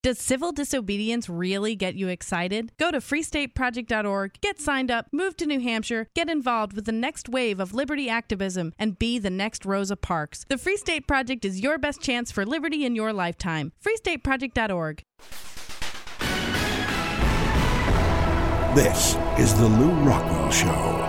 Does civil disobedience really get you excited? Go to freestateproject.org, get signed up, move to New Hampshire, get involved with the next wave of liberty activism, and be the next Rosa Parks. The Free State Project is your best chance for liberty in your lifetime. freestateproject.org. This is the Lou Rockwell Show.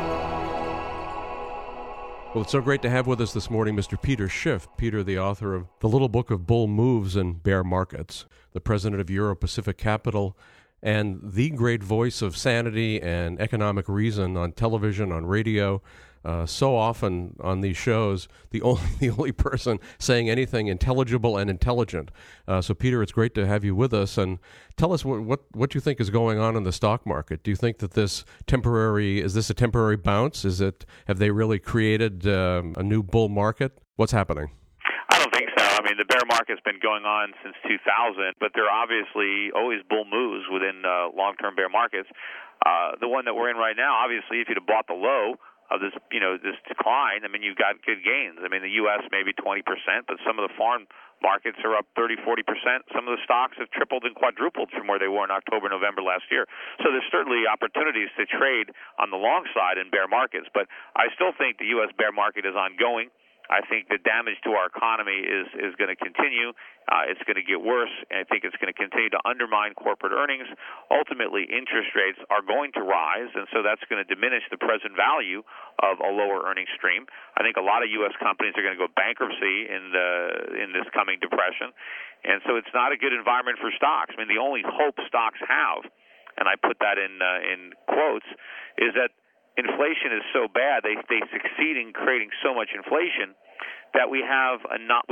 Well, it's so great to have with us this morning Mr. Peter Schiff. Peter, the author of The Little Book of Bull Moves and Bear Markets, the president of Euro Pacific Capital, and the great voice of sanity and economic reason on television, on radio. So often on these shows, the only person saying anything intelligible and intelligent. So, Peter, it's great to have you with us. And tell us what you think is going on in the stock market. Do you think that is this a temporary bounce? Have they really created a new bull market? What's happening? I don't think so. I mean, the bear market's been going on since 2000, but there are obviously always bull moves within long-term bear markets. The one that we're in right now, obviously, if you'd have bought the low of this, this decline, I mean, you've got good gains. I mean, the U.S. maybe 20%, but some of the foreign markets are up 30, 40%. Some of the stocks have tripled and quadrupled from where they were in October, November last year. So there's certainly opportunities to trade on the long side in bear markets, but I still think the U.S. bear market is ongoing. I think the damage to our economy is going to continue. It's going to get worse, and I think it's going to continue to undermine corporate earnings. Ultimately, interest rates are going to rise, and so that's going to diminish the present value of a lower earning stream. I think a lot of U.S. companies are going to go bankruptcy in this coming depression, and so it's not a good environment for stocks. I mean, the only hope stocks have, and I put that in quotes, is that inflation is so bad, they succeed in creating so much inflation that we have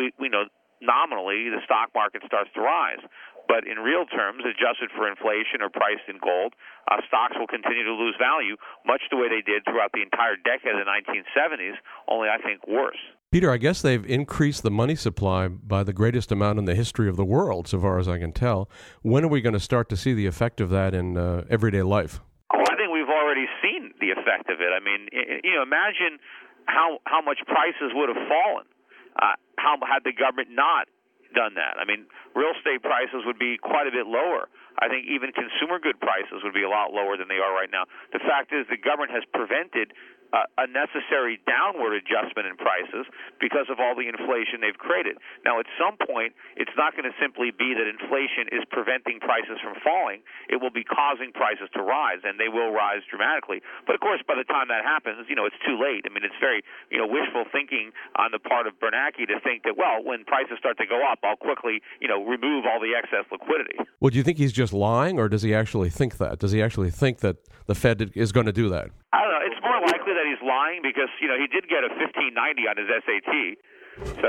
nominally the stock market starts to rise. But in real terms, adjusted for inflation or priced in gold, stocks will continue to lose value, much the way they did throughout the entire decade of the 1970s, only I think worse. Peter, I guess they've increased the money supply by the greatest amount in the history of the world, so far as I can tell. When are we going to start to see the effect of that in everyday life? Well, I think we've already seen the effect of it. I mean, imagine how much prices would have fallen how had the government not done that. I mean, real estate prices would be quite a bit lower. I think even consumer good prices would be a lot lower than they are right now. The fact is the government has prevented a necessary downward adjustment in prices because of all the inflation they've created. Now, at some point, it's not going to simply be that inflation is preventing prices from falling. It will be causing prices to rise, and they will rise dramatically. But, of course, by the time that happens, it's too late. I mean, it's very, wishful thinking on the part of Bernanke to think that, well, when prices start to go up, I'll quickly, remove all the excess liquidity. Well, do you think he's just lying, or does he actually think that? Does he actually think that the Fed is going to do that? I don't know. It's more likely that he's lying because, he did get a 1590 on his SAT. So,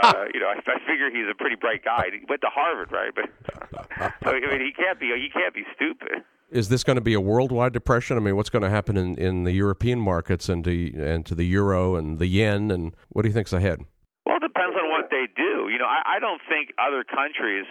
I figure he's a pretty bright guy. He went to Harvard, right? But so, I mean, he can't be stupid. Is this going to be a worldwide depression? I mean, what's going to happen in the European markets and to the euro and the yen? And what do you think's ahead? Well, it depends on what they do. I don't think other countries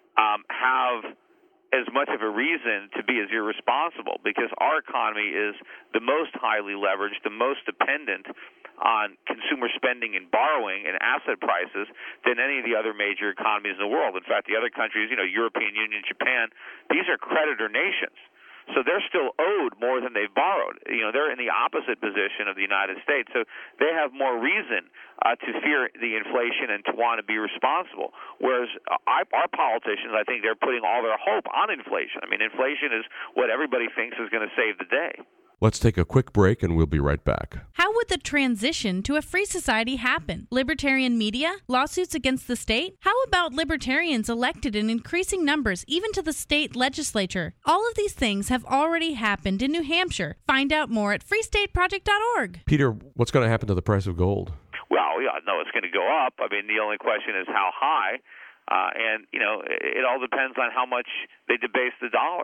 have as much of a reason to be as irresponsible because our economy is the most highly leveraged, the most dependent on consumer spending and borrowing and asset prices than any of the other major economies in the world. In fact, the other countries, European Union, Japan, these are creditor nations. So they're still owed more than they've borrowed. They're in the opposite position of the United States. So they have more reason to fear the inflation and to want to be responsible. Whereas our politicians, I think they're putting all their hope on inflation. I mean, inflation is what everybody thinks is going to save the day. Let's take a quick break and we'll be right back. How would the transition to a free society happen? Libertarian media? Lawsuits against the state? How about libertarians elected in increasing numbers even to the state legislature? All of these things have already happened in New Hampshire. Find out more at freestateproject.org. Peter, what's going to happen to the price of gold? Well, no, it's going to go up. I mean, the only question is how high. And, it all depends on how much they debase the dollar.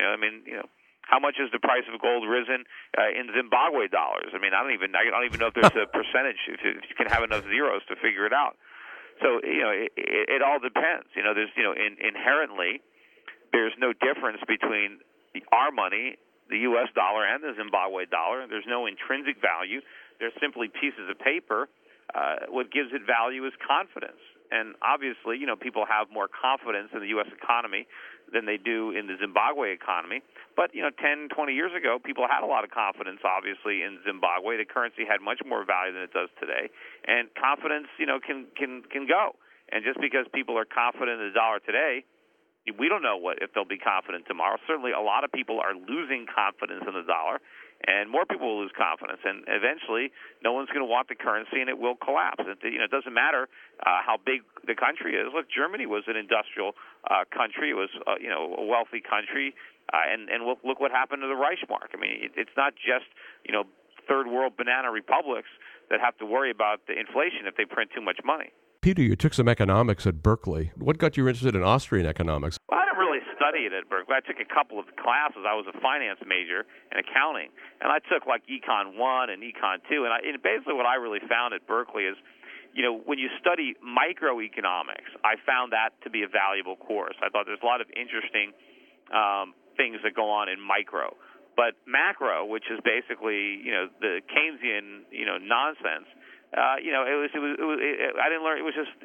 How much has the price of gold risen in Zimbabwe dollars? I mean, I don't even know if there's a percentage if you can have enough zeros to figure it out. So it all depends. There's inherently there's no difference between our money, the U.S. dollar, and the Zimbabwe dollar. There's no intrinsic value. They're simply pieces of paper. What gives it value is confidence. And obviously, people have more confidence in the U.S. economy than they do in the Zimbabwe economy. But, 10, 20 years ago, people had a lot of confidence, obviously, in Zimbabwe. The currency had much more value than it does today. And confidence, can go. And just because people are confident in the dollar today, we don't know if they'll be confident tomorrow. Certainly, a lot of people are losing confidence in the dollar, and more people will lose confidence. And eventually, no one's going to want the currency, and it will collapse. It doesn't matter how big the country is. Look, Germany was an industrial country. It was a wealthy country, and look what happened to the Reichsmark. I mean, it's not just third world banana republics that have to worry about the inflation if they print too much money. Peter, you took some economics at Berkeley. What got you interested in Austrian economics? Well, I didn't really study it at Berkeley. I took a couple of classes. I was a finance major in accounting, and I took like Econ 1 and Econ 2. And basically what I really found at Berkeley is, when you study microeconomics, I found that to be a valuable course. I thought there's a lot of interesting things that go on in micro. But macro, which is basically, the Keynesian, nonsense, I didn't learn. It was just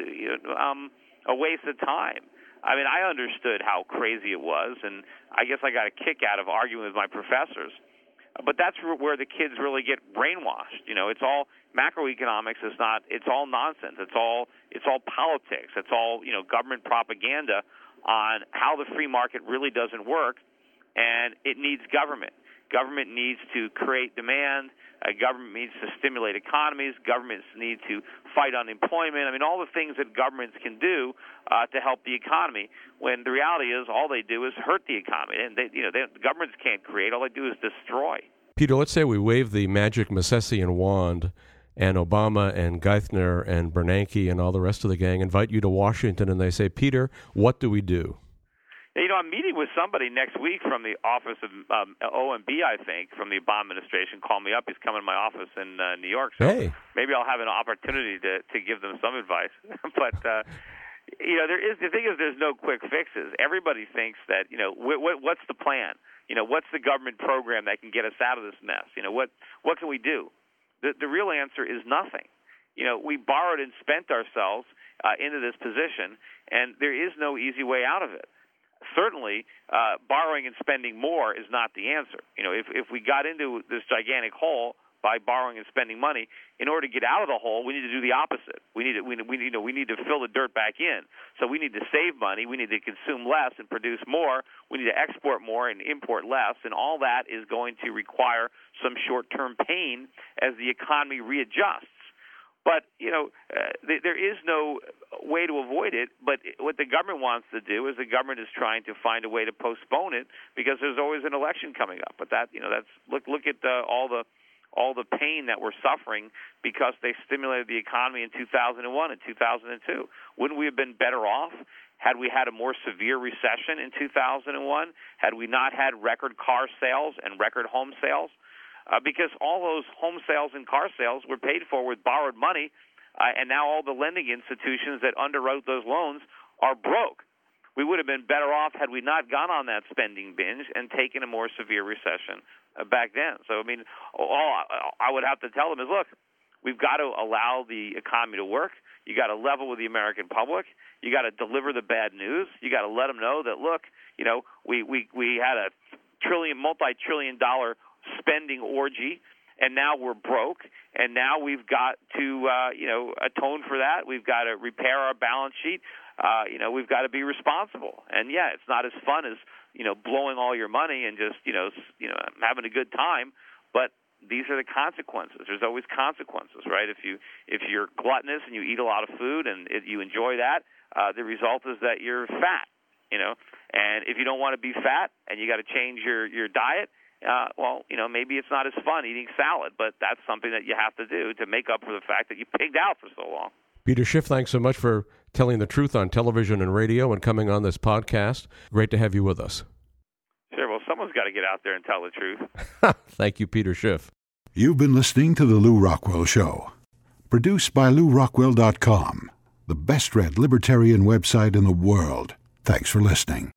a waste of time. I mean, I understood how crazy it was, and I guess I got a kick out of arguing with my professors. But that's where the kids really get brainwashed. It's all macroeconomics. It's all nonsense. It's all politics. It's all government propaganda on how the free market really doesn't work, and it needs government. Government needs to create demand. Government needs to stimulate economies. Governments need to fight unemployment. I mean, all the things that governments can do to help the economy. When the reality is, all they do is hurt the economy, and governments can't create. All they do is destroy. Peter, let's say we wave the magic Misesian wand, and Obama and Geithner and Bernanke and all the rest of the gang invite you to Washington, and they say, Peter, what do we do? I'm meeting with somebody next week from the office of OMB, I think, from the Obama administration. Call me up. He's coming to my office in New York. So maybe I'll have an opportunity to give them some advice. But, the thing is there's no quick fixes. Everybody thinks that, what's the plan? What's the government program that can get us out of this mess? What can we do? The real answer is nothing. We borrowed and spent ourselves into this position, and there is no easy way out of it. Certainly, borrowing and spending more is not the answer. If we got into this gigantic hole by borrowing and spending money, in order to get out of the hole, we need to do the opposite. We need to fill the dirt back in. So we need to save money. We need to consume less and produce more. We need to export more and import less. And all that is going to require some short-term pain as the economy readjusts. But, there is no way to avoid it. But what the government wants to do is the government is trying to find a way to postpone it because there's always an election coming up. But that's look at all the pain that we're suffering because they stimulated the economy in 2001 and 2002. Wouldn't we have been better off had we had a more severe recession in 2001? Had we not had record car sales and record home sales? Because all those home sales and car sales were paid for with borrowed money, and now all the lending institutions that underwrote those loans are broke. We would have been better off had we not gone on that spending binge and taken a more severe recession back then. So, I mean, all I would have to tell them is, look, we've got to allow the economy to work. You got to level with the American public. You got to deliver the bad news. You got to let them know that, look, we had a multi-trillion-dollar spending orgy, and now we're broke, and now we've got to atone for that. We've got to repair our balance sheet. We've got to be responsible. And it's not as fun as blowing all your money and just having a good time, but these are the consequences. There's always consequences, right? If you're gluttonous and you eat a lot of food and if you enjoy that, the result is that you're fat. And if you don't want to be fat and you got to change your diet, maybe it's not as fun eating salad, but that's something that you have to do to make up for the fact that you pigged out for so long. Peter Schiff, thanks so much for telling the truth on television and radio and coming on this podcast. Great to have you with us. Sure. Well, someone's got to get out there and tell the truth. Thank you, Peter Schiff. You've been listening to The Lew Rockwell Show. Produced by LewRockwell.com, the best-read libertarian website in the world. Thanks for listening.